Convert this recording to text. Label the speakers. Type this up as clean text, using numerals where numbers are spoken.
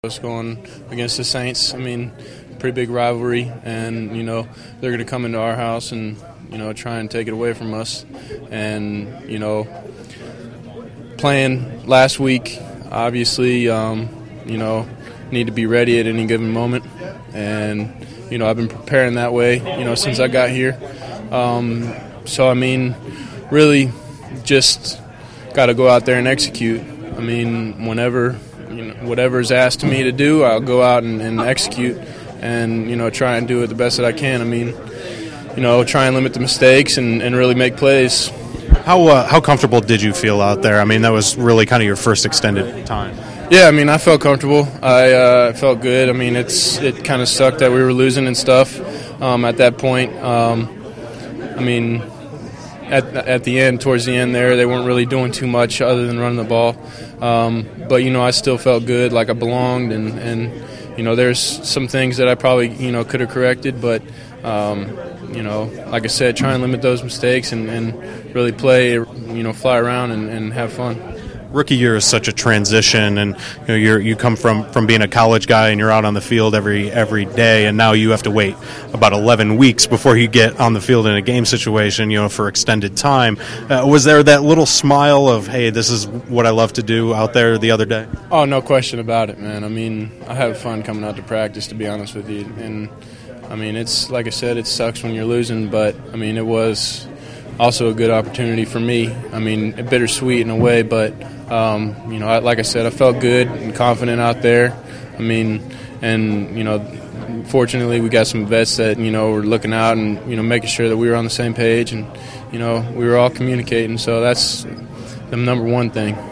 Speaker 1: Us going against the Saints. I mean, pretty big rivalry, and they're going to come into our house and try and take it away from us. And playing last week, obviously, need to be ready at any given moment. And I've been preparing that way, since I got here. So I mean, really, just got to go out there and execute. I mean, whatever's asked of me to do, I'll go out and execute and, try and do it the best that I can. I mean, try and limit the mistakes and really make plays.
Speaker 2: How comfortable did you feel out there? I mean, that was really kind of your first extended time.
Speaker 1: Yeah, I mean, I felt comfortable. I felt good. I mean, it kind of sucked that we were losing and stuff at that point. I mean, at the end, towards the end there, they weren't really doing too much other than running the ball. But, I still felt good, like I belonged. And there's some things that I probably, could have corrected. But, like I said, try and limit those mistakes and really play, fly around and have fun.
Speaker 2: Rookie year is such a transition, and you come from being a college guy and you're out on the field every day, and now you have to wait about 11 weeks before you get on the field in a game situation, for extended time. Was there that little smile of, hey, this is what I love to do out there the other day?
Speaker 1: Oh, no question about it, man. I mean, I have fun coming out to practice, to be honest with you. And, I mean, it's like I said, it sucks when you're losing, but, I mean, it was also a good opportunity for me. I mean, bittersweet in a way, but like I said, I felt good and confident out there. I mean, and fortunately we got some vets that were looking out and making sure that we were on the same page, and we were all communicating. So that's the number one thing.